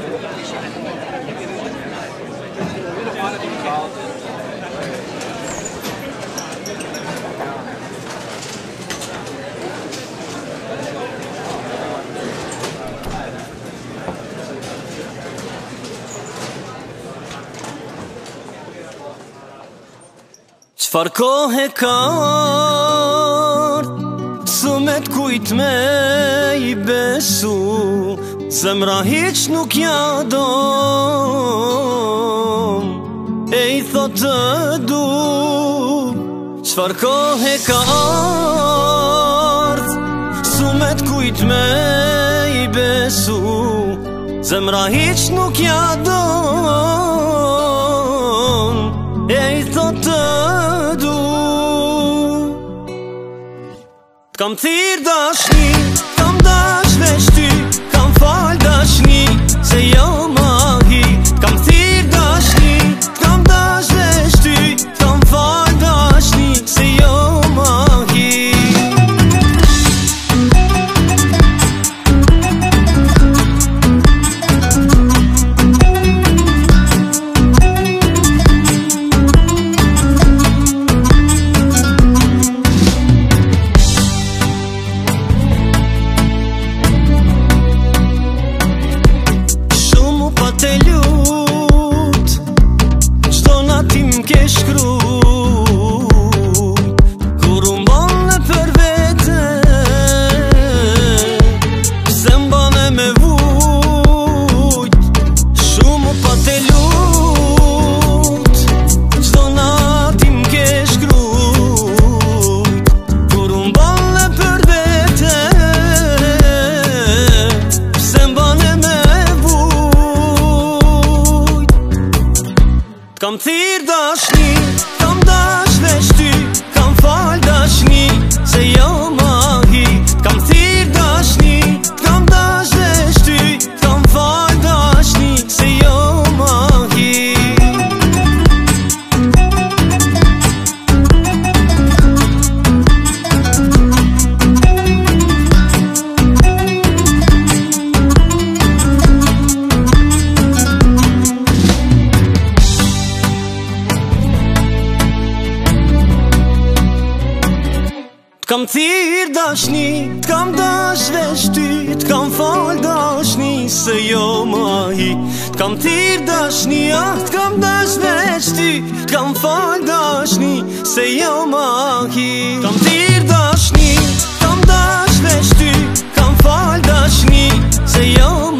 Qfar kohë ka ardh, su me t'kujt me I besu, zemra hiq nuk ja don, e I thot të du. Qfar kohë ka ardh, su me t'kujt me I besu, zemra hiq nuk ja don, e I thot të du. T'kam thirr dashni, t'kam dash veç ty, kam fal dashni, se jo ma hi. T'kam thirr dashni, t'kam dash veç ty, kam fal dashni, se jo ma hi. T'kam thirr dashni, t'kam dash veç ty, kam fal dashni, se jo ma hi. T'kam thirr dashni, t'kam dash veç ty, kam fal dashni, se jo ma hi. T'kam thirr dashni, t'kam dash veç ty, t'kam fal dashni, se jo ma hi. T'kam thirr dashni, t'kam dash veç ty, t'kam fal dashni, se jo ma hi. T'kam thirr dashni, t'kam dash veç ty, t'kam fal dashni, se jo ma hi.